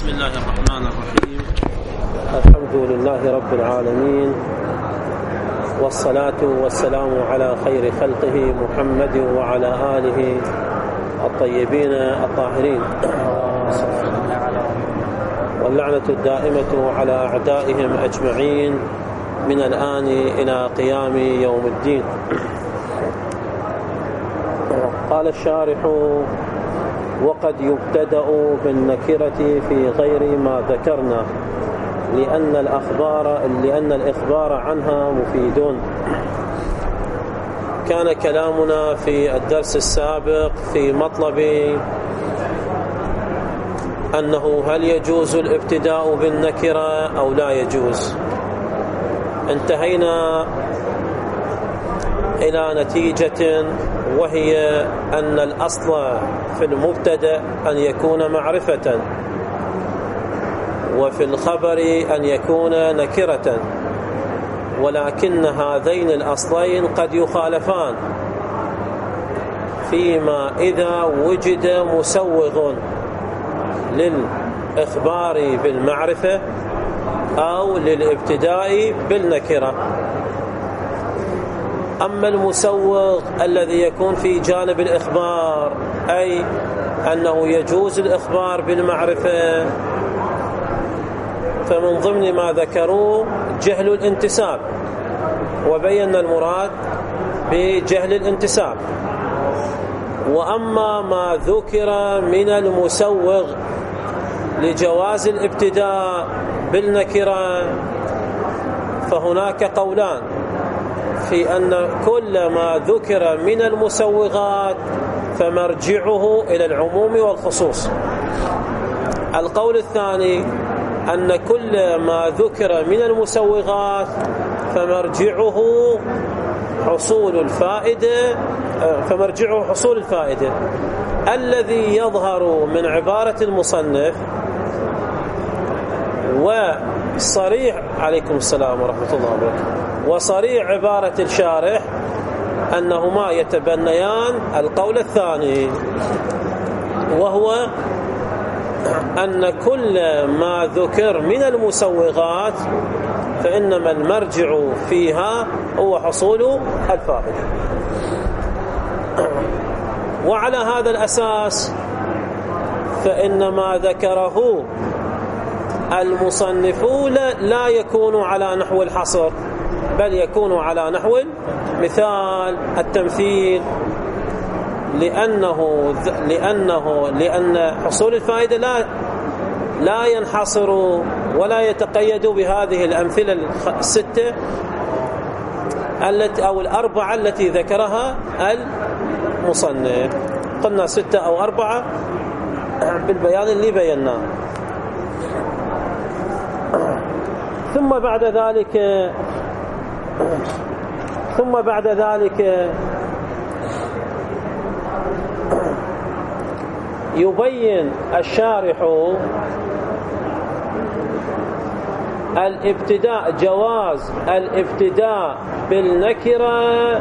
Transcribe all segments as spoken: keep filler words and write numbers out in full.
بسم الله الرحمن الرحيم. الحمد لله رب العالمين، والصلاة والسلام على خير خلقه محمد وعلى آله الطيبين الطاهرين، واللعنة الدائمة على أعدائهم أجمعين من الآن إلى قيام يوم الدين. قال الشارح: وقد يبتدأ بالنكرة في غير ما ذكرنا لأن الأخبار لأن الإخبار عنها مفيد. كان كلامنا في الدرس السابق في مطلب أنه هل يجوز الابتداء بالنكرة أو لا يجوز. انتهينا إلى نتيجة، وهي أن الأصل في المبتدأ أن يكون معرفة، وفي الخبر أن يكون نكرة، ولكن هذين الأصلين قد يخالفان فيما إذا وجد مسوغ للإخبار بالمعرفة أو للابتداء بالنكرة. أما المسوغ الذي يكون في جانب الإخبار، أي أنه يجوز الإخبار بالمعرفة، فمن ضمن ما ذكروا جهل الانتساب، وبينا المراد بجهل الانتساب. وأما ما ذكر من المسوغ لجواز الابتداء بالنكرة، فهناك قولان في أن كل ما ذكر من المسوغات فمرجعه إلى العموم والخصوص. القول الثاني أن كل ما ذكر من المسوغات فمرجعه حصول الفائدة فمرجعه حصول الفائدة الذي يظهر من عبارة المصنف وصريح عليكم السلام ورحمة الله وبركاته وصريح عبارة الشارح أنهما يتبنيان القول الثاني، وهو أن كل ما ذكر من المسوغات فإنما المرجع فيها هو حصول الفائدة. وعلى هذا الأساس فإن ما ذكره المصنفون لا يكون على نحو الحصر، بل يكون على نحو مثال التمثيل، لأنه لأنه لأن حصول الفائدة لا لا ينحصر ولا يتقيد بهذه الأمثلة الستة التي أو الأربعة التي ذكرها المصنف. قلنا ستة أو أربعة بالبيان اللي بيناه. ثم بعد ذلك ثم بعد ذلك يبين الشارح الابتداء جواز الابتداء بالنكرة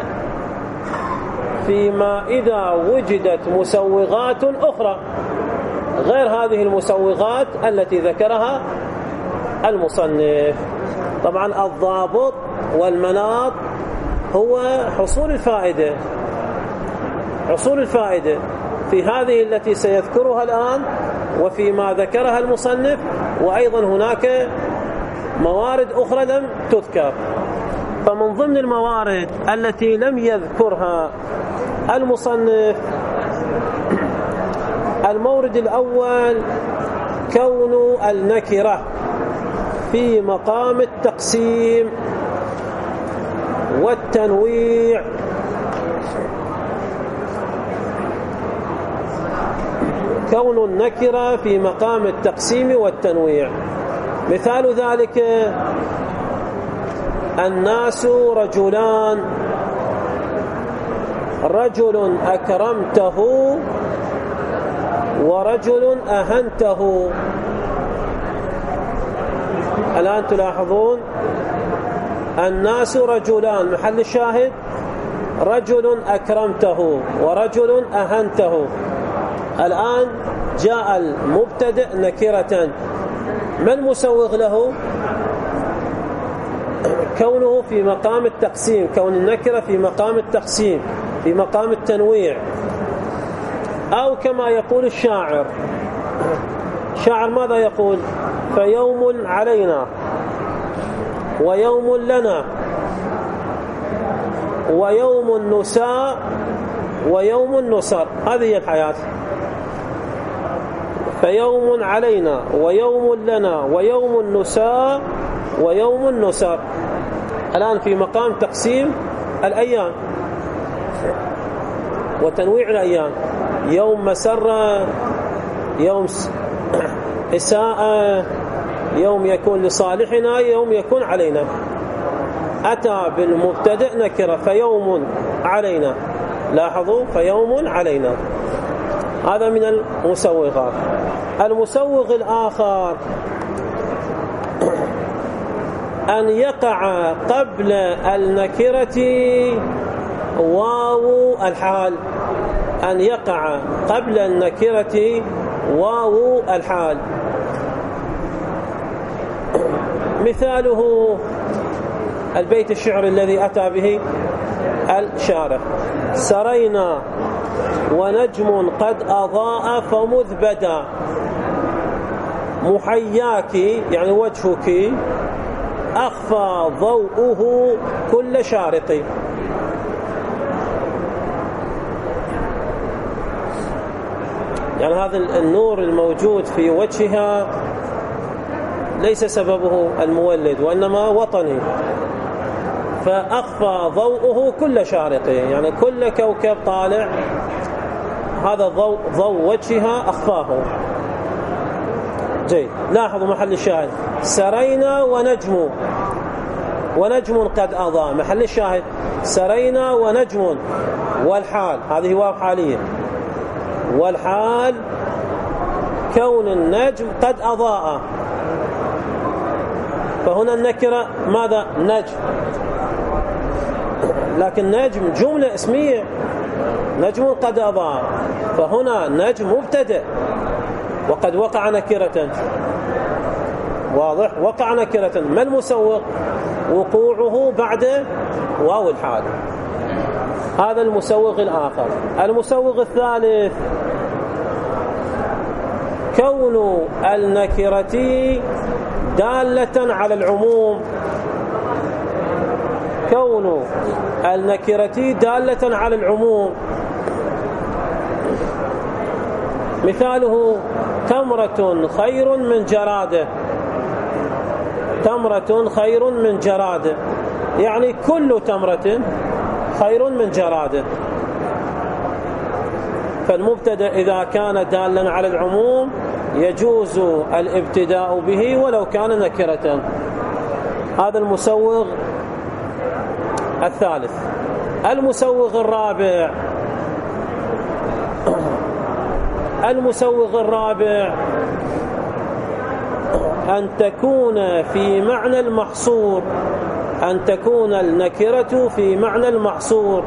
فيما إذا وجدت مسوغات أخرى غير هذه المسوغات التي ذكرها المصنف. طبعا الضابط والمناط هو حصول الفائدة حصول الفائدة في هذه التي سيذكرها الآن وفيما ذكرها المصنف، وأيضا هناك موارد أخرى لم تذكر. فمن ضمن الموارد التي لم يذكرها المصنف المورد الأول كون النكرة في مقام التقسيم والتنويع، كون النكرة في مقام التقسيم والتنويع. مثال ذلك: الناس رجلان، رجل أكرمته ورجل أهنته. الآن تلاحظون الناس رجلان، محل الشاهد رجل أكرمته ورجل أهنته. الآن جاء المبتدئ نكرة ما المسوغ له؟ كونه في مقام التقسيم، كون النكرة في مقام التقسيم، في مقام التنويع. أو كما يقول الشاعر، الشاعر ماذا يقول؟ فيوم علينا ويوم لنا ويوم نساء ويوم نصر. هذه هي الحياة. فيوم علينا ويوم لنا ويوم نساء ويوم نصر. الآن في مقام تقسيم الأيام وتنويع الأيام، يوم مسرة، يوم إساءة، يوم يكون لصالحنا، يوم يكون علينا. أتى بالمبتدأ نكرة، فيوم علينا، لاحظوا، فيوم علينا. هذا من المسوغات. المسوغ الآخر أن يقع قبل النكرة واو الحال، أن يقع قبل النكرة واو الحال. مثاله البيت الشعر الذي أتى به الشارع: سرينا ونجم قد أضاء فمذ بدا محياك، يعني وجهك، أخفى ضوءه كل شارق. يعني هذا النور الموجود في وجهها ليس سببه المولد وإنما وطني، فأخفى ضوءه كل شارق، يعني كل كوكب طالع هذا ضوء ضوء وجهها أخفاه. جيد، لاحظوا محل الشاهد: سرينا ونجم، ونجم قد أضاء، محل الشاهد سرينا ونجم، والحال هذه واو حالية، والحال كون النجم قد أضاء. فهنا النكرة ماذا؟ نجم، لكن نجم جملة اسمية، نجم قد أضاء، فهنا نجم مبتدأ وقد وقع نكرة. واضح؟ وقع نكرة. ما المسوغ؟ وقوعه بعد واو الحال. هذا المسوغ الآخر. المسوغ الثالث كون النكرة دالة على العموم، كون النكرة دالة على العموم. مثاله: تمرة خير من جرادة، تمرة خير من جرادة، يعني كل تمرة خير من جرادة. فالمبتدأ إذا كان دالا على العموم يجوز الابتداء به ولو كان نكرة. هذا المسوغ الثالث. المسوغ الرابع، المسوغ الرابع أن تكون في معنى المحصور، أن تكون النكرة في معنى المحصور.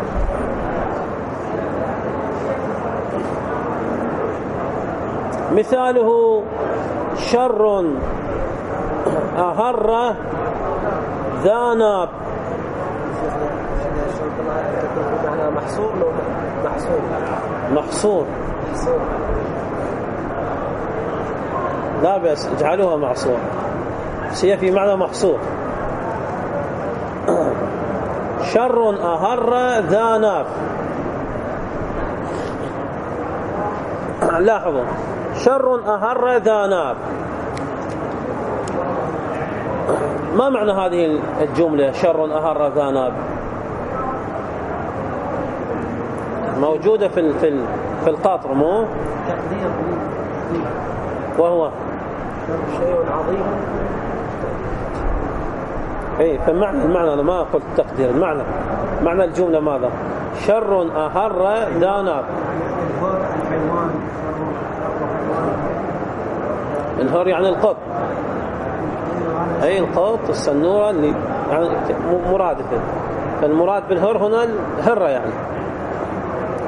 مثاله: شر أهر ذا ناب. محصور لو محصور محصور لا بس اجعلوها معصور، هي في معنى محصور. شر أهر ذا ناب. لاحظوا: شر أهر ذا ناب. ما معنى هذه الجملة شر أهر ذا ناب؟ موجودة في في في القطر، مو تقدير، وهو شيء عظيم. اي، فمعنى المعنى، انا ما قلت تقدير، المعنى معنى الجملة ماذا؟ شر أهر ذا ناب. الهر يعني القط، اي القط السنورة اللي يعني مرادفة. فالمراد بالهر هنا الهرة يعني.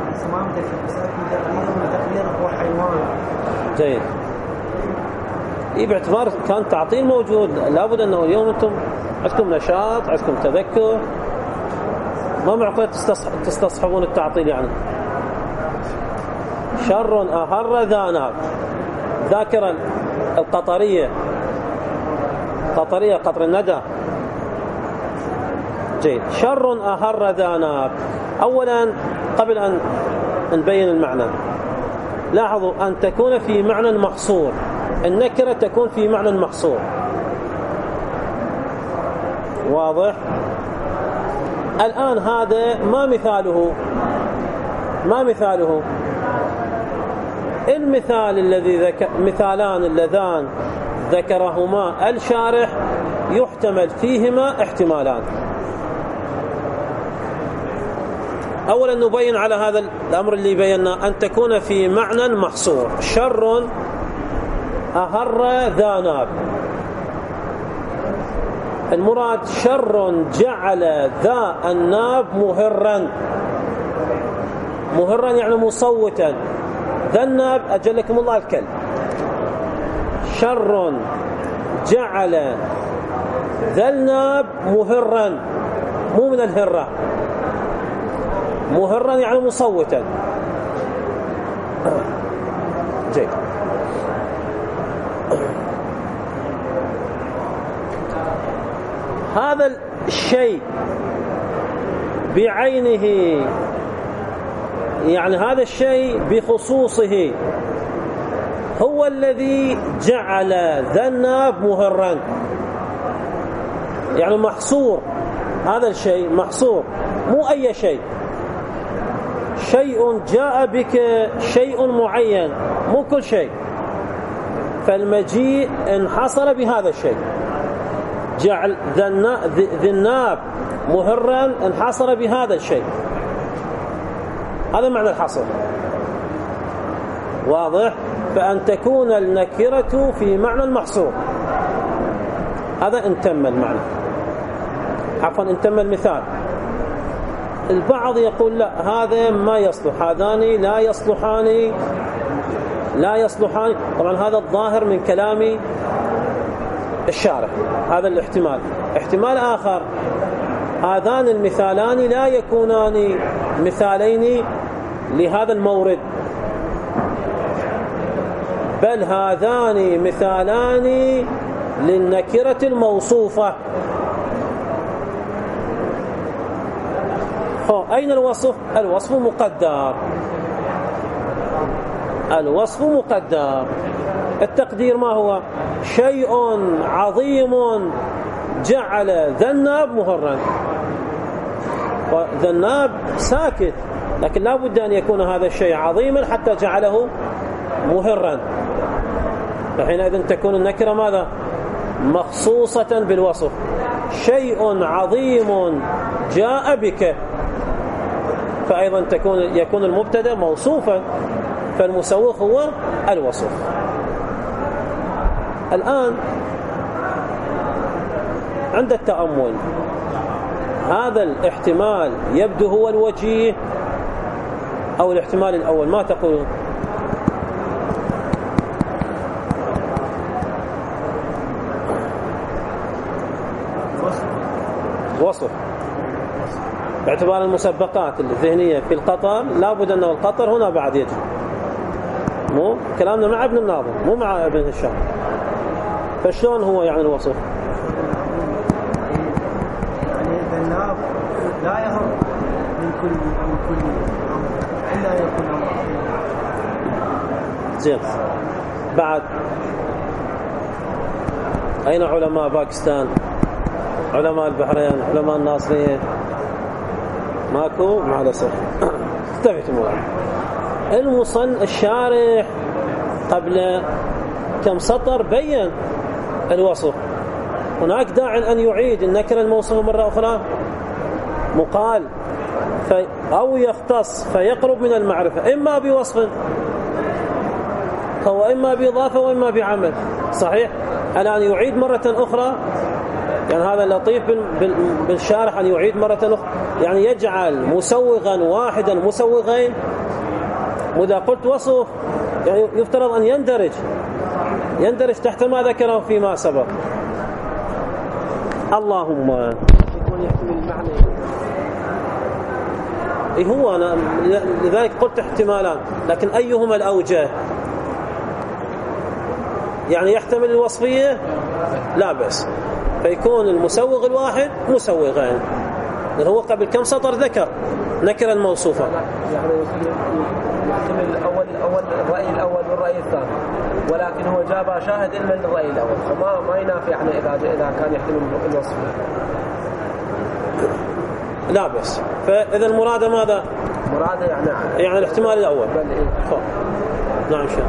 تقدير هو حيوان. جيد. باعتبار كان تعطيل موجود، لابد أنه اليوم أنتم عندكم نشاط، عندكم تذكر، ما معقول تستصحبون التعطيل. يعني شر أهر ذا ناب، ذاكرا القطرية، قطرية قطر الندى. جيد. شر أهر ذا ناب. أولا قبل أن نبين المعنى، لاحظوا أن تكون في معنى محصور، النكرة تكون في معنى محصور، واضح؟ الآن هذا ما مثاله، ما مثاله المثال الذي ذكر، مثالان اللذان ذكرهما الشارح يحتمل فيهما احتمالان. أولا نبين على هذا الأمر اللي بينا أن تكون في معنى محصور. شر أهر ذا ناب، المراد شر جعل ذا الناب مهرا، مهرا يعني مصوتا. ذا الناب أجلكم الله الكلب. شر جعل ذا الناب مهرا، مو من الهرة، مهرا يعني مصوتا. جيد. هذا الشيء بعينه، يعني هذا الشيء بخصوصه هو الذي جعل ذا الناب مهرا، يعني محصور. هذا الشيء محصور، مو أي شيء، شيء جاء بك، شيء معين، مو كل شيء. فالمجيء انحصر بهذا الشيء، جعل ذا الناب مهرا انحصر بهذا الشيء، هذا معنى الحصر، واضح؟ فأن تكون النكرة في معنى المحصور، هذا ان تم المعنى، عفوا ان تم المثال. البعض يقول لا هذا ما يصلح، هذان لا يصلحان، لا يصلحان. طبعا هذا الظاهر من كلام الشارح، هذا الاحتمال. احتمال آخر، هذان المثالان لا يكونان مثالين لهذا المورد، بل هذان مثالان للنكرة الموصوفة. أين الوصف؟ الوصف مقدر، الوصف مقدر. التقدير ما هو؟ شيء عظيم جعل ذا الناب مهرا. وذا الناب ساكت، لكن لا بد أن يكون هذا الشيء عظيما حتى جعله مهرا، فحينئذ تكون النكرة ماذا؟ مخصوصة بالوصف. شيء عظيم جاء بك، فأيضا تكون يكون المبتدأ موصوفا، فالمسوق هو الوصف. الآن عند التأمل هذا الاحتمال يبدو هو الوجيه أو الاحتمال الأول؟ ما تقولون؟ وصف باعتبار المسبقات الذهنية في القطر، لا بد أنه القطر هنا بعد يجي، مو كلامنا مع ابن الناظم مو مع ابن هشام. فشلون هو يعني الوصف؟ يعني الناب لا يهرب من كل من كل أمر إلا يكون أمر. زين. بعد أين علماء باكستان؟ علماء البحرين؟ علماء الناصرية؟ ماكو مع الأسف. استفدت موضوع المصن الشارح قبل كم سطر بين الوصف. هناك داعي أن يعيد النكرة الموصوفة مرة أخرى؟ مقال في أو يختص فيقرب من المعرفة، إما بوصف هو إما بإضافة وإما بعمل. صحيح؟ الآن يعيد مرة أخرى، يعني هذا لطيف بالشارح أن يعيد مرة أخرى، يعني يجعل مسوغا واحدا مسوغين. وإذا قلت وصف يعني يفترض أن يندرج يندرج تحت ما ذكره فيما سبق. اللهم يكون يحتمل المعنى. إيه هو أنا لذلك قلت احتمالان، لكن أيهما الأوجه؟ يعني يحتمل الوصفية لا بأس، فيكون المسوغ الواحد مسوغين، لأن هو قبل كم سطر ذكر نكرا موصوفا. يعني يحتمل الأول أول الرأي الأول والرأي الثاني، ولكن هو جاب شاهد علما للرأي الأول، فما ما ينافي يعني إذا إذا كان يحتمل الوصف. لا بأس. فإذا المراد ماذا؟ مراد يعني يعني الاحتمال الأول. إيه؟ نعم شيخ.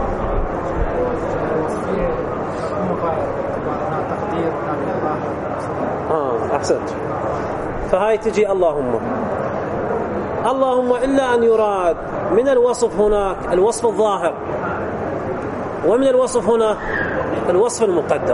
آه أحسنت. فهاي تجي اللهم اللهم إلا أن يراد من الوصف هناك الوصف الظاهر، ومن الوصف هنا الوصف المقدر.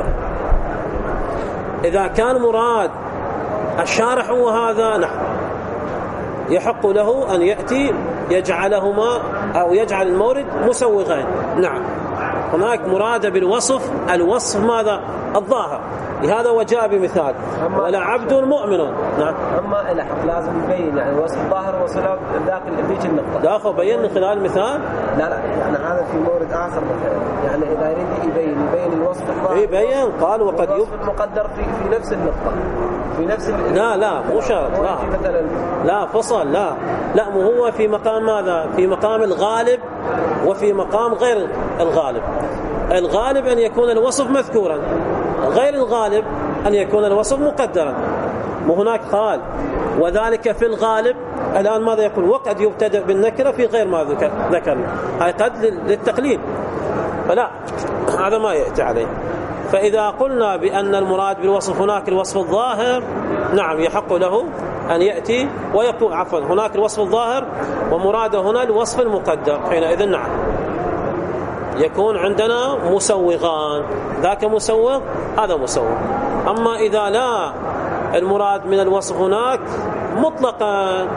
إذا كان مراد الشارح وهذا نحن يحق له أن يأتي يجعلهما أو يجعل المورد مسوغين. نعم هناك مراد بالوصف الوصف ماذا؟ الظاهر. لهذا وجاء بمثال ولا عبد مؤمن. نعم. أما الحق لازم يبين يعني وصف الظاهر وصل داخل بيج النقطة. داخل بين من خلال المثال. لا لا يعني هذا في مورد آخر مثلا، يعني إذا يريد يبين يبين الوصف الظاهر. يبين قال وقد الوصف المقدر في في نفس النقطة في نفس. لا لا مو شرط. لا مثلا لا فصل. لا لا مو هو في مقام ماذا؟ في مقام الغالب وفي مقام غير الغالب. الغالب أن يكون الوصف مذكورا، غير الغالب أن يكون الوصف مقدرا. وهناك قال وذلك في الغالب. الآن ماذا يقول؟ وقد يبتدأ بالنكرة في غير ما ذكرنا، هاي قد للتقليد، فلا هذا ما يأتي عليه. فإذا قلنا بأن المراد بالوصف هناك الوصف الظاهر، نعم يحق له أن يأتي ويقول عفوا هناك الوصف الظاهر ومراده هنا الوصف المقدر، حينئذ نعم يكون عندنا مسوغان، ذاك مسوغ هذا مسوغ. أما إذا لا المراد من الوصف هناك مطلقا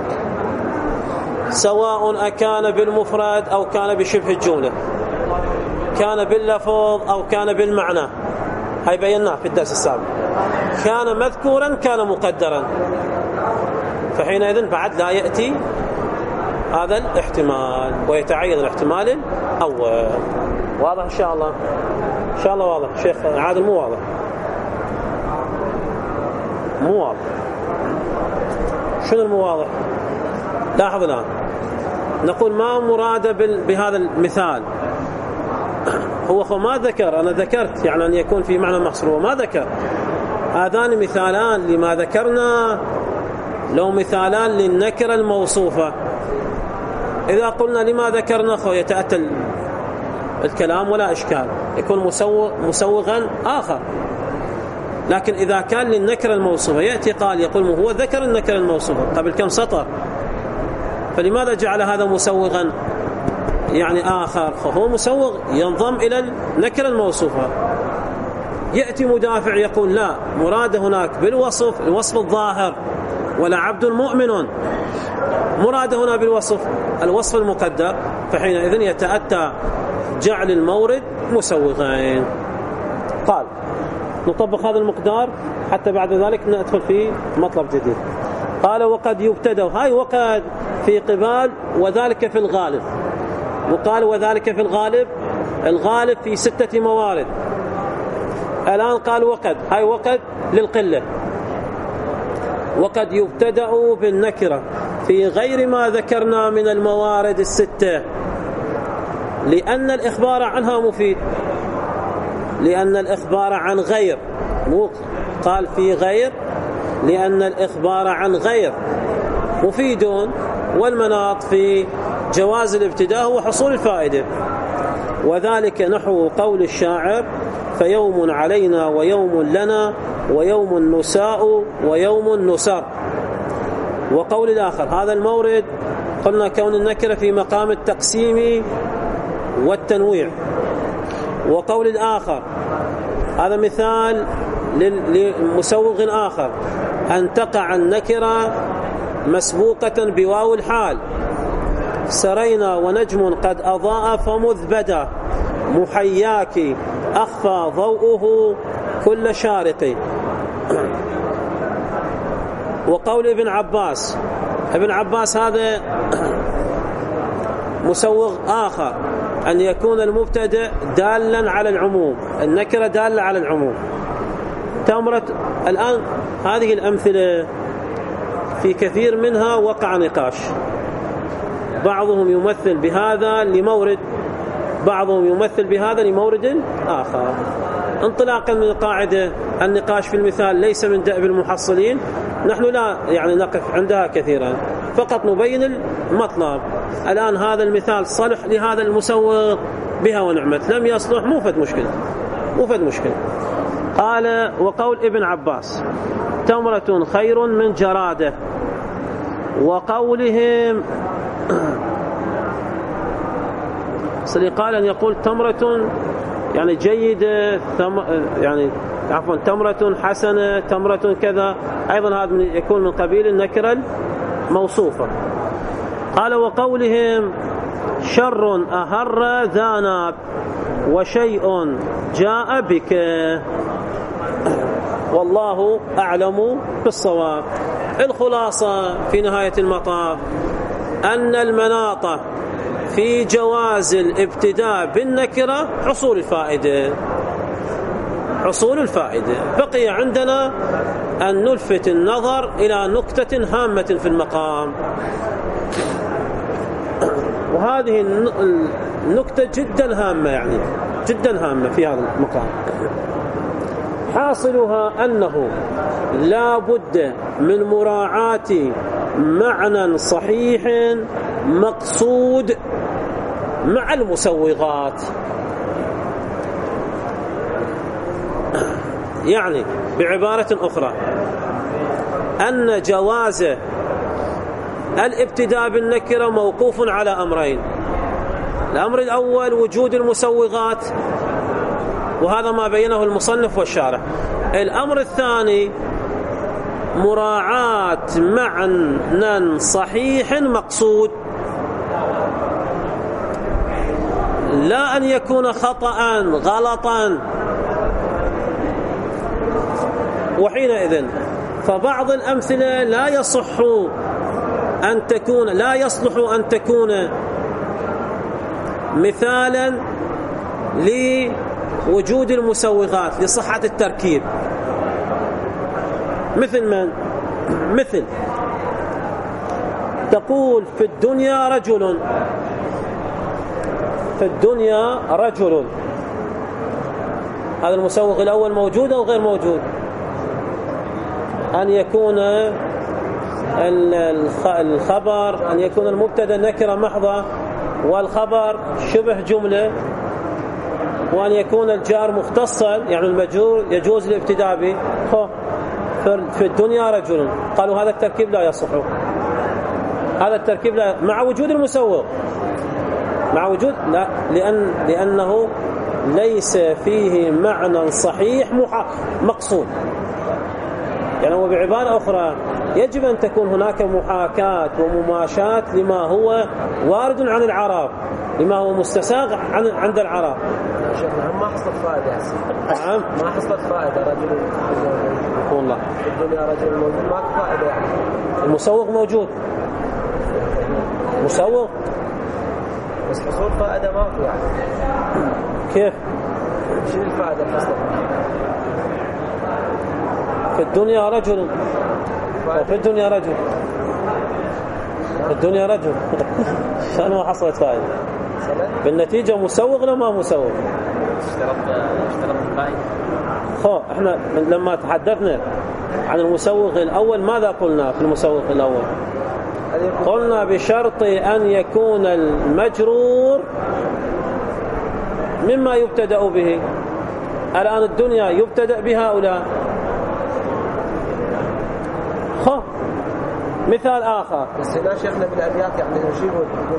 سواء أكان بالمفرد أو كان بشبه الجملة، كان باللفظ أو كان بالمعنى، هاي بيناه في الدرس السابق، كان مذكورا كان مقدرا، فحينئذ بعد لا يأتي هذا الاحتمال ويتعين الاحتمال الأول. واضح إن شاء الله؟ إن شاء الله واضح. شيخ عادل مو واضح؟ مو واضح. شنو المو واضح؟ لاحظ الآن نقول ما مراد بهذا المثال. هو ما ذكر، أنا ذكرت يعني أن يكون في معنى محصور وما ذكر. هذان مثالان لما ذكرنا، لو مثالان للنكرة الموصوفة. إذا قلنا لما ذكرنا خو يتأتى الكلام ولا إشكال، يكون مسوغ مسوغا آخر. لكن إذا كان للنكرة الموصوفة يأتي قال يقول هو ذكر النكرة الموصوفة قبل كم سطر، فلماذا جعل هذا مسوغا يعني آخر؟ هو مسوغ ينضم إلى النكرة الموصوفة. يأتي مدافع يقول لا، مراد هناك بالوصف الوصف الظاهر ولا عبد مؤمن، مراد هنا بالوصف الوصف المقدر، فحينئذ يتأتى جعل المورد مسوغين. قال نطبق هذا المقدار حتى بعد ذلك ندخل في مطلب جديد. قال وقد يبتدأ، هاي وقد في قبال وذلك في الغالب. وقال وذلك في الغالب، الغالب في ستة موارد. الآن قال وقد، هاي وقد للقلة. وقد يبتدأ بالنكرة في غير ما ذكرنا من الموارد الستة، لأن الإخبار عنها مفيد، لأن الإخبار عن غير، مو قال في غير، لأن الإخبار عن غير مفيد، والمناط في جواز الابتداء وحصول الفائدة. وذلك نحو قول الشاعر فيوم علينا ويوم لنا ويوم نساء ويوم نسر. وقول الآخر هذا المورد قلنا كون النكرة في مقام التقسيم والتنويع. وقول الآخر هذا مثال لمسوغ آخر، أن تقع النكرة مسبوقة بواو الحال، سرينا ونجم قد أضاء فمذ بدا محياك أخفى ضوءه كل شارق. وقول ابن عباس، ابن عباس هذا مسوغ آخر، أن يكون المبتدأ دالا على العموم، النكرة دالة على العموم. تمرة الآن هذه الأمثلة في كثير منها وقع نقاش، بعضهم يمثل بهذا لمورد، بعضهم يمثل بهذا لمورد آخر. انطلاقا من القاعدة النقاش في المثال ليس من دأب المحصلين، نحن لا يعني نقف عندها كثيرا، فقط نبين المطلب. الآن هذا المثال صلح لهذا المسوغ بها ونعمت، لم يصلح مو فد مشكلة، مو فد مشكلة. قال وقول ابن عباس تمرة خير من جرادة، وقولهم صلي قال أن يقول تمرة يعني جيدة، يعني عفوا تمرة حسنة، تمرة كذا، أيضا هذا يكون من قبيل النكرة موصوفة. قال وقولهم شر أهر ذا ناب وشيء جاء بك، والله أعلم بالصواب. الخلاصة في نهاية المطاف أن المناط في جواز الابتداء بالنكرة حصول الفائدة، حصول الفائدة. بقي عندنا أن نلفت النظر إلى نكتة هامة في المقام، وهذه النكتة جدا هامة، يعني جدا هامة في هذا المقام. حاصلها أنه لا بد من مراعاة معنى صحيح مقصود مع المسوغات. يعني بعبارة أخرى أن جواز الابتداء بالنكرة موقوف على أمرين. الأمر الأول وجود المسوغات، وهذا ما بينه المصنف والشارح. الأمر الثاني مراعاة معنى صحيح مقصود، لا أن يكون خطأ غلطا. وحينئذ فبعض الأمثلة لا يصح أن تكون لا يصلح أن تكون مثالا لوجود المسوغات لصحة التركيب. مثل من؟ مثل تقول في الدنيا رجل، في الدنيا رجل، هذا المسوغ الأول موجود أو غير موجود؟ أن يكون الخبر، أن يكون المبتدا نكرة محضة والخبر شبه جملة، وأن يكون الجار مختصا يعني المجرور يجوز الابتداء به. في الدنيا رجل، قالوا هذا التركيب لا يصح، هذا التركيب لا مع وجود المسوغ، مع وجود لا، لأن لأنه ليس فيه معنى صحيح مقصود. يعني وبعبارة أخرى يجب أن تكون هناك محاكاة ومماشاة لما هو وارد عن العرب، لما هو مستساغ عن عند العرب. ما حصلت فائدة، نعم ما حصلت فائدة. رجل والله في الدنيا رجل موجود، ما فائدة يعني. المسوغ موجود، مسوغ بس حصول فائدة ما في يعني. كيف؟ شو الفائدة الفصل؟ في الدنيا رجل، وفي الدنيا رجل، في الدنيا رجل شأن ما حصلت فائدة. بالنتيجة مسوغ ولا ما مسوغ؟ اشترط اشترط الفائدة. خو احنا لما تحدثنا عن المسوغ الأول ماذا قلنا في المسوغ الأول؟ قلنا بشرط أن يكون المجرور مما يبتدأ به. الآن الدنيا يبتدأ بهؤلاء. خو مثال آخر، بس هنا شيخنا بالأبيات يعني نشير ونقول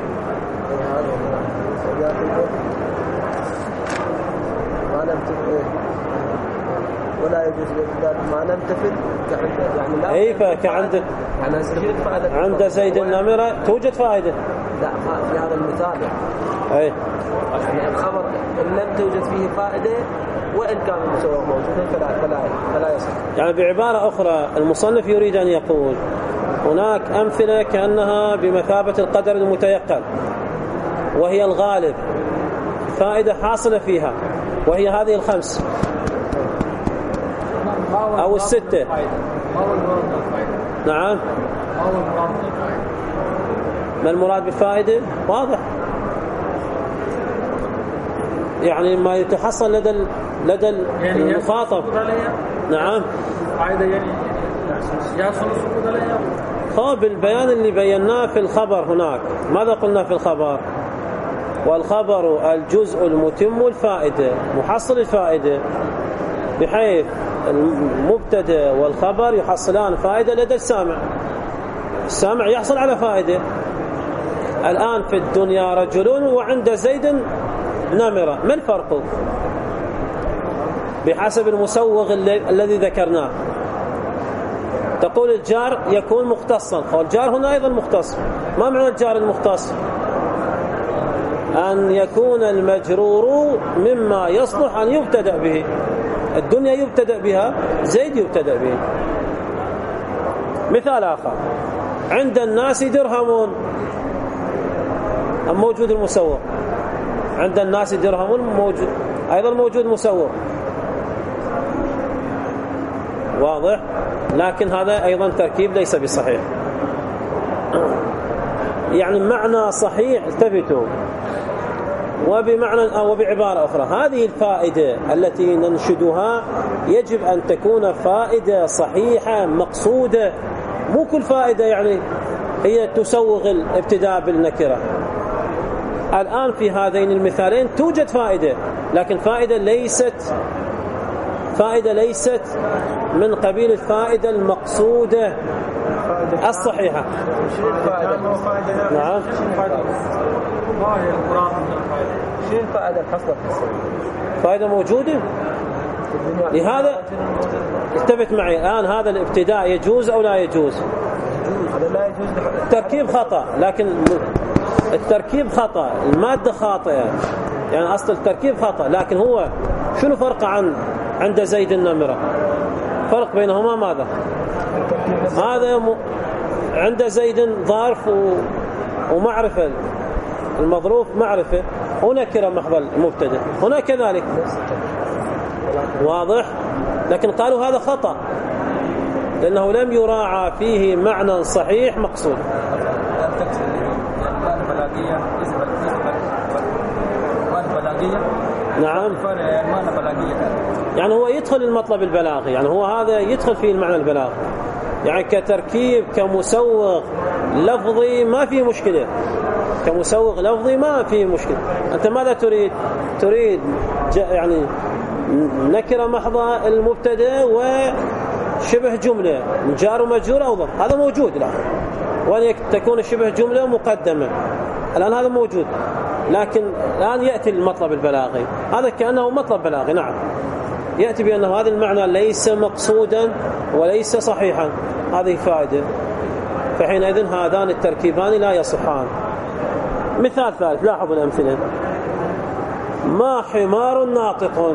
ما لم تفل ولا يجوز ما لم تفل يعني لا. أي فكعند يعني عند زيد النمرة توجد فائدة. لا في هذا المثال يعني. أي يعني الخبر لم توجد فيه فائدة وإن كان المسوغ موجودا فلا, فلا, فلا يصح. يعني بعبارة أخرى المصنف يريد أن يقول هناك أمثلة كأنها بمثابة القدر المتيقن وهي الغالب فائدة حاصلة فيها وهي هذه الخمس أو الستة. نعم. ما المراد بالفائدة؟ واضح، يعني ما يتحصل لدى لدى المخاطب. نعم. فائدة يعني يحصل السقوط عليها. طيب البيان اللي بيناه في الخبر هناك ماذا قلنا في الخبر؟ والخبر الجزء المتم الفائدة محصل الفائدة، بحيث المبتدأ والخبر يحصلان فائدة لدى السامع، السامع يحصل على فائدة. الآن في الدنيا رجل وعند زيد نمرة، ما الفرق بحسب المسوغ الذي ذكرناه؟ تقول الجار يكون مختصا، والجار هنا أيضا مختص. ما معنى الجار المختص؟ أن يكون المجرور مما يصلح أن يبتدأ به. الدنيا يبتدأ بها، زيد يبتدأ به. مثال آخر، عند الناس درهم، أم موجود المسوغ؟ عند الناس درهم موجود، أيضا موجود مسوغ، واضح؟ لكن هذا أيضا تركيب ليس بصحيح. يعني معنى صحيح، التفتوا، وبمعنى أو بعبارة أخرى هذه الفائدة التي ننشدها يجب أن تكون فائدة صحيحة مقصودة، مو كل فائدة يعني هي تسوغ الابتداء بالنكرة. الآن في هذين المثالين توجد فائدة، لكن فائدة ليست فائدة ليست من قبيل الفائدة المقصودة الصحيحة. نعم. ما هي المراد من الفائدة؟ شو الفائدة الحصلة؟ فائدة موجودة. لهذا التفت معي الآن، هذا الابتداء يجوز أو لا يجوز؟ هذا لا يجوز. التركيب خطأ، لكن التركيب خطأ، المادة خاطئة، يعني أصل التركيب خطأ، لكن هو شنو فرق عن عند زيد النمرة؟ فرق بينهما ماذا؟ هذا م... عند زيد ظرف و... ومعرفة، المظروف معرفة ونكرة محض المبتدأ، هنا كذلك، واضح؟ لكن قالوا هذا خطأ لأنه لم يراعى فيه معنى صحيح مقصود. نعم. يعني هو يدخل المطلب البلاغي، يعني هو هذا يدخل فيه المعنى البلاغي، يعني كتركيب كمسوغ لفظي ما فيه مشكلة، كمسوغ لفظي ما فيه مشكلة. أنت ماذا تريد؟ تريد يعني نكرة محضة المبتدأ وشبه جملة جار ومجرور أو ظرف، هذا موجود الآن، وأن تكون شبه جملة مقدمة، الآن هذا موجود. لكن الآن يأتي المطلب البلاغي، هذا كأنه مطلب بلاغي، نعم، يأتي بأنه هذا المعنى ليس مقصودا وليس صحيحا، هذه فائدة، فحينئذ هذان التركيبان لا يصحان. مثال ثالث، لاحظوا الأمثلة، ما حمار ناطق،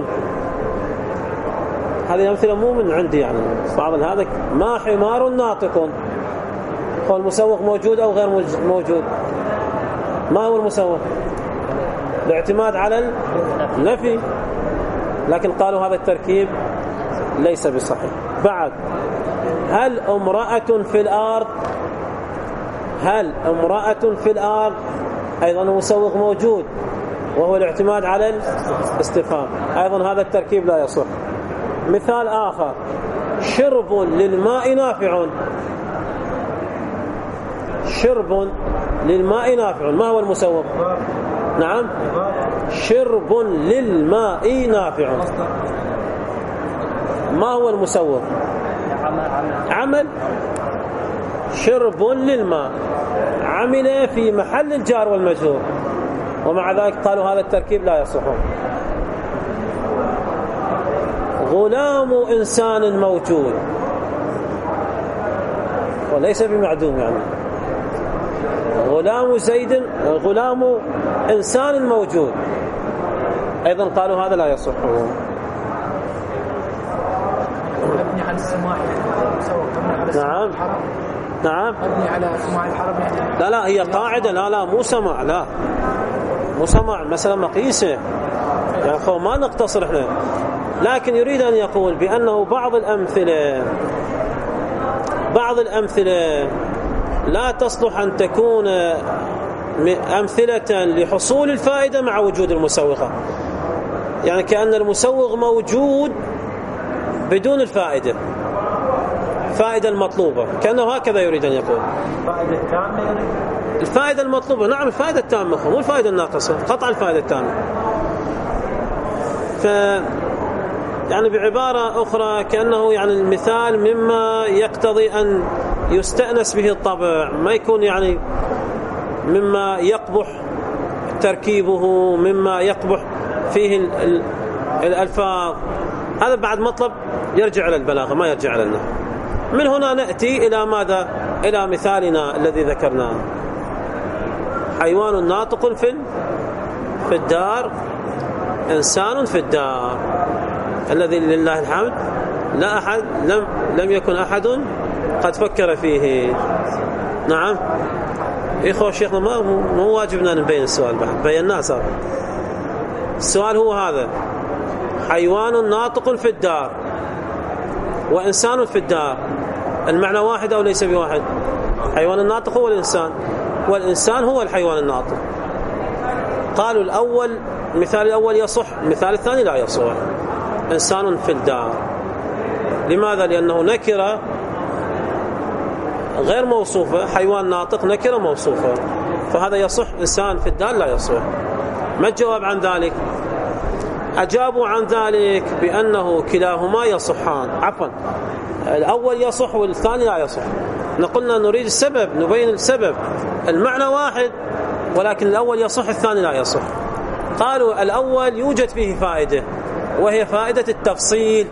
هذه الأمثلة مو من عندي، يعني بعض هذا ما حمار ناطق، هو المسوغ موجود أو غير موجود؟ ما هو المسوغ؟ الاعتماد على النفي، لكن قالوا هذا التركيب ليس بصحيح. بعد، هل امرأة في الأرض، هل امرأة في الأرض، أيضا المسوغ موجود وهو الاعتماد على الاستفهام، أيضا هذا التركيب لا يصح. مثال آخر، شرب للماء نافع، شرب للماء نافع، ما هو المسوغ؟ نعم، شرب للماء نافع، ما هو المسوغ؟ عمل، شرب للماء، عمل في محل الجار والمجرور، ومع ذلك قالوا هذا التركيب لا يصح. غلام إنسان موجود وليس بمعدوم، يعني غلام زيد، غلام إنسان موجود، أيضا قالوا هذا لا يصح. مبني على السماع نعم نعم مبني على سماع الحرم يعني. لا لا هي قاعدة، لا لا مو سماع، لا مو سماع، مثلا مقيسة يعني ما نقتصر احنا، لكن يريد أن يقول بأنه بعض الأمثلة بعض الأمثلة لا تصلح أن تكون أمثلة لحصول الفائدة مع وجود المسوغة، يعني كأن المسوغ موجود بدون الفائدة، الفائدة المطلوبة، كأنه هكذا يريد أن يقول. الفائدة التامة، الفائدة المطلوبة، نعم الفائدة التامة مو الفائدة الناقصة، قطع الفائدة التامة. ف يعني بعبارة أخرى كأنه يعني المثال مما يقتضي أن يستأنس به الطبع، ما يكون يعني مما يقبح تركيبه، مما يقبح فيه الألفاظ. هذا بعد مطلب يرجع إلى البلاغة ما يرجع إلى النحو. من هنا نأتي إلى ماذا؟ إلى مثالنا الذي ذكرناه، حيوان ناطق في في الدار، إنسان في الدار، الذي لله الحمد لا أحد لم لم يكن أحد قد فكر فيه. نعم إخوة شيخنا ما مو واجبنا نبين السؤال، بعد بيناه صار. السؤال هو هذا: حيوان ناطق في الدار وإنسان في الدار، المعنى واحد أو ليس بواحد؟ حيوان الناطق هو الإنسان، والإنسان هو الحيوان الناطق. قالوا الأول المثال الأول يصح، المثال الثاني لا يصح. إنسان في الدار، لماذا؟ لأنه نكرة غير موصوفة، حيوان ناطق نكرة موصوفة، فهذا يصح. إنسان في الدار لا يصح. ما الجواب عن ذلك؟ أجابوا عن ذلك بأنه كلاهما يصحان، عفوا الأول يصح والثاني لا يصح. نقولنا نريد السبب، نبين السبب، المعنى واحد ولكن الأول يصح الثاني لا يصح. قالوا الأول يوجد فيه فائدة وهي فائدة التفصيل،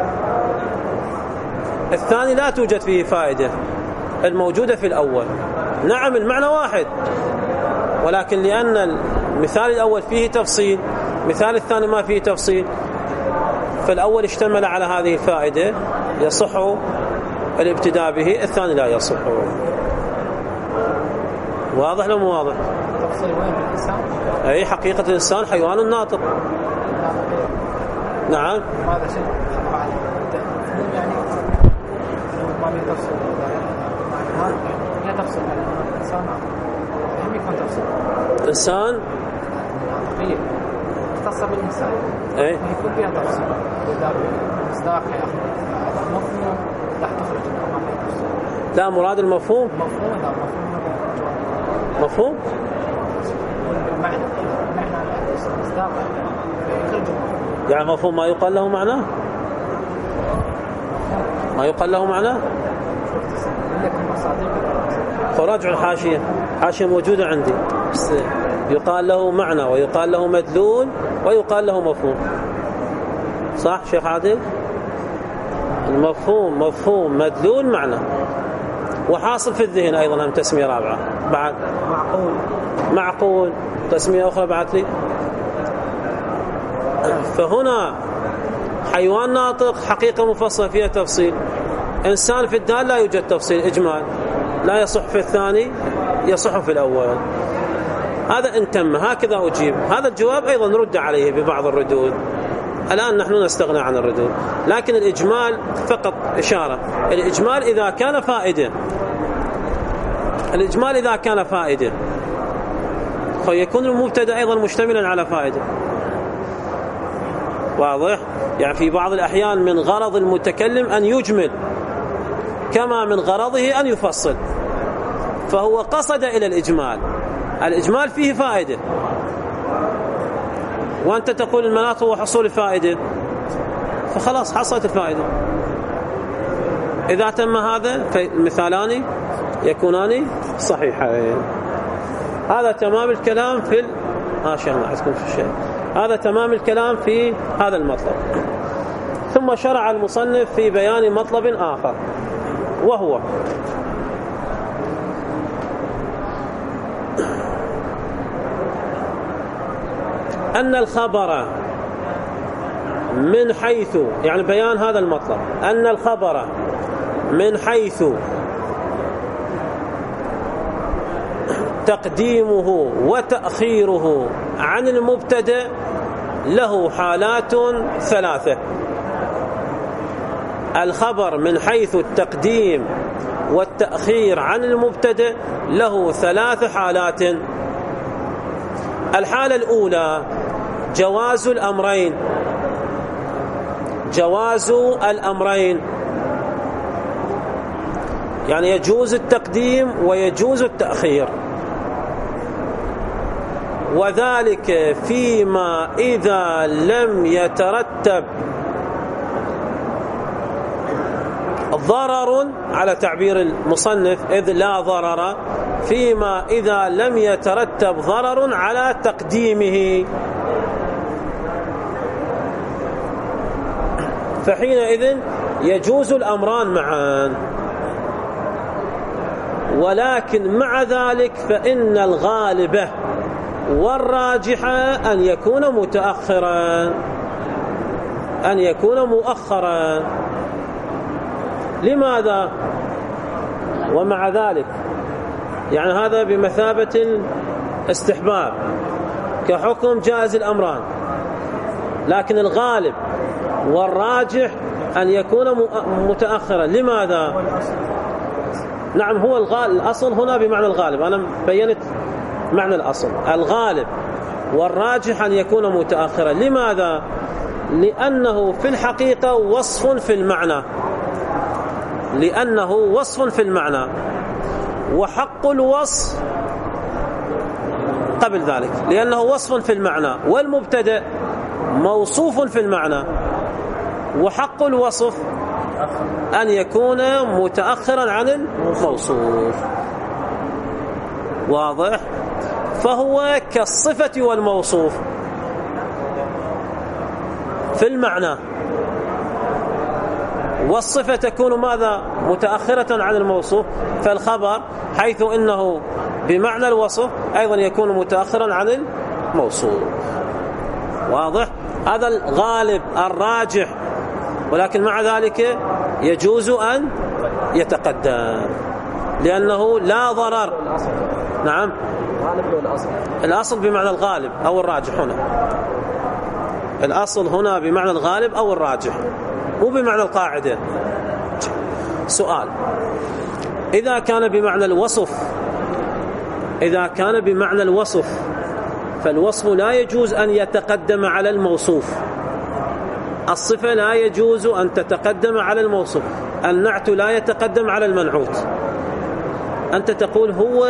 الثاني لا توجد فيه فائدة الموجودة في الأول. نعم المعنى واحد، ولكن لأن المثال الأول فيه تفصيل، مثال الثاني ما فيه تفصيل، فالأول اشتمل على هذه الفائدة يصح الابتداء به، الثاني لا يصح. واضح لو مو واضح؟ أي حقيقة الإنسان حيوان ناطق. نعم هذا شيء يعني ما في تفصيل، لا تفصيل الإنسان هم يكون تفصيل إنسان هي اختص بالإنسان أي يكون فيها تفصيل مصداق يا أخي مفهوم لا تخرج ما في تفصيل. لا مراد المفهوم مفهوم لا مفهوم مفهوم بالمعنى معنى مصداق يخرج يعني مفهوم ما يقال له معناه، ما يقال له معناه. فراجع الحاشية، حاشية موجودة عندي، يقال له معنى ويقال له مدلول ويقال له مفهوم. صح شيخ عادل؟ المفهوم مفهوم مدلول معنى، وحاصل في الذهن أيضا هم تسمية رابعة بعد معقول معقول تسمية أخرى بعد لي. فهنا حيوان ناطق حقيقة مفصلة فيها تفصيل، إنسان في الدال لا يوجد تفصيل إجمال، لا يصح في الثاني يصح في الأول. هذا إن تم هكذا أجيب. هذا الجواب أيضا نرد عليه ببعض الردود، الآن نحن نستغنى عن الردود، لكن الإجمال فقط إشارة. الإجمال إذا كان فائدة، الإجمال إذا كان فائدة فيكون المبتدأ أيضا مشتملا على فائدة. واضح؟ يعني في بعض الأحيان من غرض المتكلم أن يجمل كما من غرضه أن يفصل، فهو قصد إلى الإجمال، الإجمال فيه فائدة، وأنت تقول المناط هو حصول الفائدة، فخلاص حصلت الفائدة. إذا تم هذا فالمثالان يكونان صحيحين. هذا تمام الكلام في ال... آه شيخ ما عندكم في الشيء. هذا تمام الكلام في هذا المطلب. ثم شرع المصنف في بيان مطلب آخر، وهو أن الخبر من حيث، يعني بيان هذا المطلب، أن الخبر من حيث تقديمه وتأخيره عن المبتدأ له حالات ثلاثة. الخبر من حيث التقديم والتأخير عن المبتدأ له ثلاث حالات. الحالة الأولى جواز الأمرين، جواز الأمرين يعني يجوز التقديم ويجوز التأخير، وذلك فيما إذا لم يترتب ضرر، على تعبير المصنف إذ لا ضرر، فيما إذا لم يترتب ضرر على تقديمه، فحينئذ يجوز الأمران معا. ولكن مع ذلك فإن الغالب والراجح أن يكون متأخرا، أن يكون مؤخرا. لماذا؟ ومع ذلك يعني هذا بمثابة الاستحباب كحكم جائز الأمران، لكن الغالب والراجح أن يكون متأخرا. لماذا؟ نعم، هو الغالب، الأصل هنا بمعنى الغالب، أنا بيّنت معنى الأصل. الغالب والراجح أن يكون متأخرا. لماذا؟ لأنه في الحقيقة وصف في المعنى، لأنه وصف في المعنى، وحق الوصف قبل ذلك، لأنه وصف في المعنى، والمبتدأ موصوف في المعنى، وحق الوصف أن يكون متأخرا عن الموصوف. واضح؟ فهو كالصفة والموصوف في المعنى، والصفة تكون ماذا؟ متأخرة عن الموصوف، فالخبر حيث إنه بمعنى الوصف أيضا يكون متأخرا عن الموصوف. واضح؟ هذا الغالب الراجح، ولكن مع ذلك يجوز أن يتقدم لأنه لا ضرر. نعم، الأصل بمعنى الغالب أو الراجح. هنا الأصل هنا بمعنى الغالب أو الراجح، مو بمعنى القاعدة. سؤال: إذا كان بمعنى الوصف، إذا كان بمعنى الوصف فالوصف لا يجوز أن يتقدم على الموصوف، الصفة لا يجوز أن تتقدم على الموصوف، النعت لا يتقدم على المنعوت. أنت تقول هو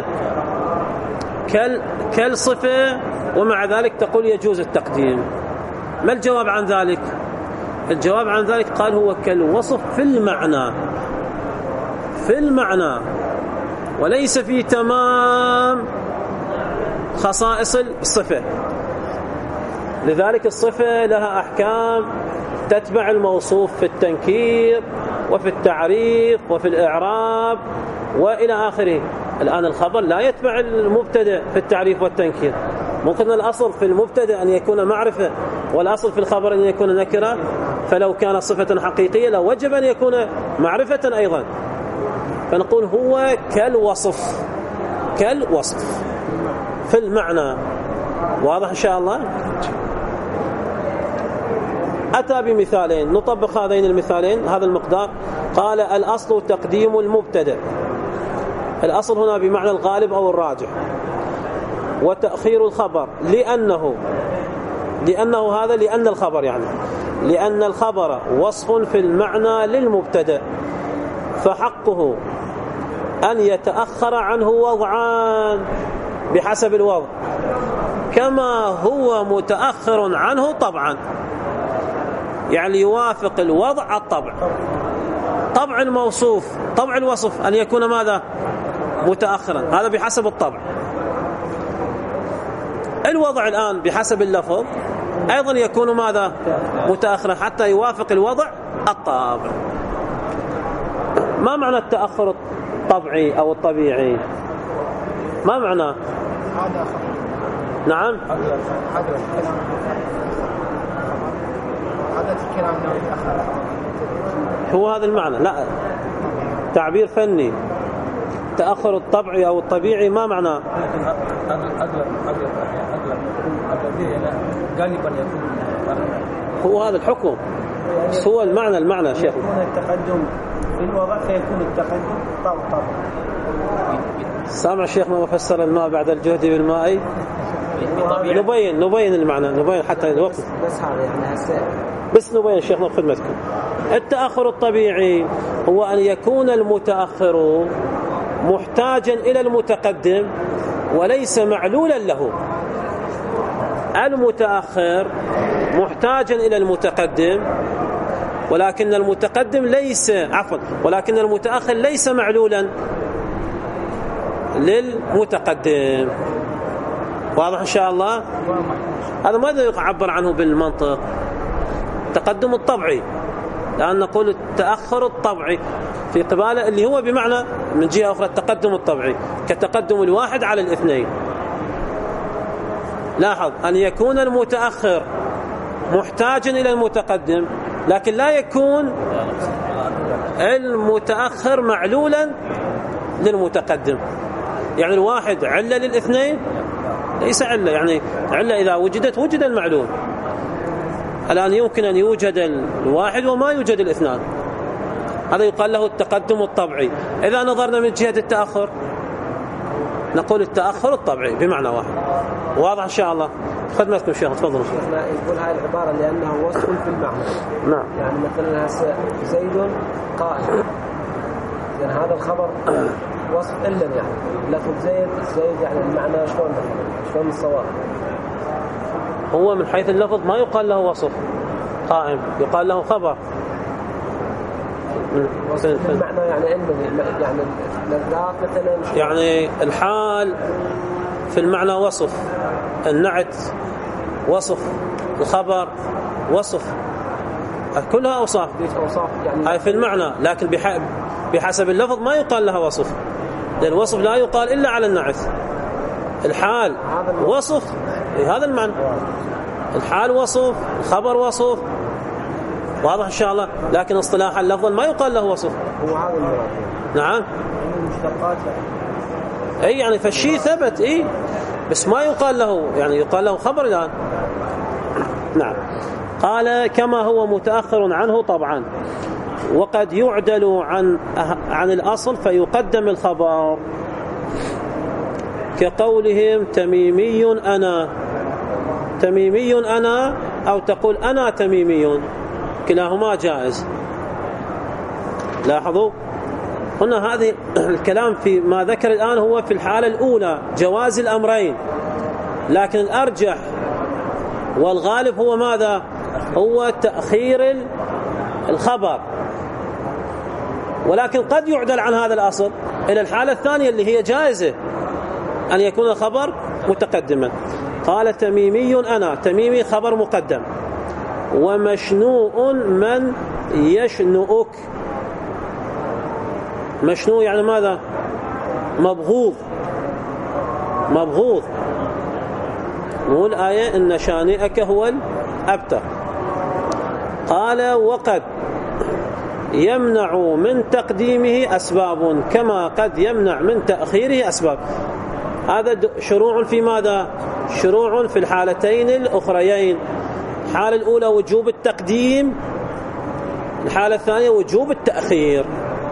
كالصفة، ومع ذلك تقول يجوز التقديم. ما الجواب عن ذلك؟ الجواب عن ذلك قال هو كالوصف في المعنى، في المعنى، وليس في تمام خصائص الصفة. لذلك الصفة لها أحكام تتبع الموصوف في التنكير وفي التعريف وفي الإعراب وإلى آخره. الآن الخبر لا يتبع المبتدأ في التعريف والتنكير. ممكن الأصل في المبتدأ أن يكون معرفة، والأصل في الخبر أن يكون نكرة، فلو كان صفة حقيقية لو وجب أن يكون معرفة أيضا. فنقول هو كالوصف، كالوصف في المعنى. واضح إن شاء الله؟ أتى بمثالين نطبق هذين المثالين، هذا المقدار. قال: الأصل تقديم المبتدأ، الأصل هنا بمعنى الغالب أو الراجح، وتأخير الخبر، لأنه لأنه هذا لأن الخبر يعني لأن الخبر وصف في المعنى للمبتدأ، فحقه أن يتأخر عنه وضعان بحسب الوضع، كما هو متأخر عنه طبعا، يعني يوافق الوضع الطبع. طبع الموصوف، طبع الوصف أن يكون ماذا؟ متأخرا، هذا بحسب الطبع. الوضع الآن بحسب اللفظ أيضا يكون ماذا؟ متأخرا، حتى يوافق الوضع الطابع. ما معنى التأخر الطبعي أو الطبيعي؟ ما معنى؟ نعم، الكلام انه يتاخر. هو هذا المعنى، لا تعبير فني. تأخر الطبعي أو الطبيعي ما معناه؟ أغلب أغلب أغلب أغلب غالبا يكون هو هذا الحكم، بس هو المعنى المعنى شيخ. يكون التقدم في الوضع فيكون التقدم طبعا طبعا. سامع شيخنا مفسر الماء بعد الجهد بالماء. نبين نبين المعنى، نبين حتى الوقت. بس هذا يعني هسه بس نبين شيخنا خدمتكم. التأخر الطبيعي هو أن يكون المتأخر محتاجا إلى المتقدم وليس معلولا له. المتأخر محتاجا إلى المتقدم ولكن المتقدم ليس عفوا ولكن المتأخر ليس معلولا للمتقدم. واضح إن شاء الله؟ هذا ماذا يعبر عنه بالمنطق؟ التقدم الطبعي، لأن نقول التأخر الطبعي في قباله اللي هو بمعنى من جهة أخرى التقدم الطبعي كتقدم الواحد على الاثنين. لاحظ أن يكون المتأخر محتاجا إلى المتقدم لكن لا يكون المتأخر معلولا للمتقدم. يعني الواحد علة للاثنين ليس علة، يعني علة إذا وجدت وجد المعلول. الآن يمكن أن يوجد الواحد وما يوجد الاثنان، هذا يقال له التقدم الطبعي. إذا نظرنا من جهة التأخر نقول التأخر الطبعي بمعنى واحد. واضح إن شاء الله؟ خدمتكم شيخ، تفضلوا. شيخنا يقول هاي العبارة لأنه وصف في المعنى. نعم. يعني مثلا هسه زيد قائم، يعني هذا الخبر وصف إلا يعني لفظ زيد زيد يعني المعنى شلون شلون الصواب؟ هو من حيث اللفظ ما يقال له وصف قائم، يقال له خبر. وصف المعنى يعني يعني الذات مثلا يعني الحال في المعنى وصف، النعت وصف، الخبر وصف، كلها أوصاف يعني هاي في المعنى، لكن بحسب اللفظ ما يقال لها وصف، لأن الوصف لا يقال إلا على النعت. الحال وصف، هذا المعنى، الحال وصف، الخبر وصف. واضح إن شاء الله؟ لكن اصطلاحا اللفظ ما يقال له وصف. هو هذا المراد. نعم. المشتقات أي يعني فالشيء ثبت إيه، بس ما يقال له، يعني يقال له خبر الآن. نعم. قال كما هو متأخر عنه طبعا، وقد يعدل عن عن الأصل فيقدم الخبر، كقولهم تميمي أنا، تميمي أنا، أو تقول أنا تميمي، كلاهما جائز. لاحظوا هنا هذه الكلام في ما ذكر الآن هو في الحالة الأولى جواز الأمرين، لكن الأرجح والغالب هو ماذا؟ هو تأخير الخبر، ولكن قد يعدل عن هذا الأصل إلى الحالة الثانية اللي هي جائزة أن يكون الخبر متقدما. قال تميمي أنا، تميمي خبر مقدم، ومشنوء من يشنؤك. مشنوء يعني ماذا؟ مبغوض، مبغوض. مو الآية إن شانئك هو الأبتر. قال وقد يمنع من تقديمه أسباب كما قد يمنع من تأخيره أسباب. هذا شروع في ماذا؟ شروع في الحالتين الأخريين. الحالة الأولى وجوب التقديم، الحالة الثانية وجوب التأخير،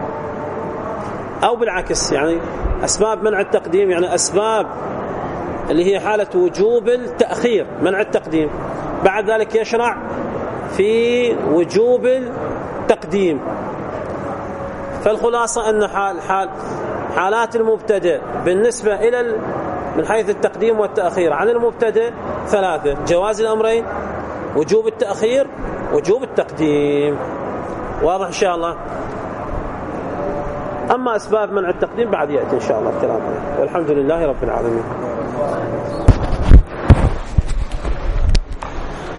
أو بالعكس، يعني أسباب منع التقديم يعني أسباب اللي هي حالة وجوب التأخير منع التقديم، بعد ذلك يشرع في وجوب التقديم. فالخلاصة أن حال حال حالات المبتدأ بالنسبة إلى من حيث التقديم والتأخير عن المبتدأ ثلاثة: جواز الأمرين، وجوب التأخير، وجوب التقديم. واضح إن شاء الله؟ أما أسباب منع التقديم بعد يأتي إن شاء الله الكلام عليه. والحمد لله رب العالمين.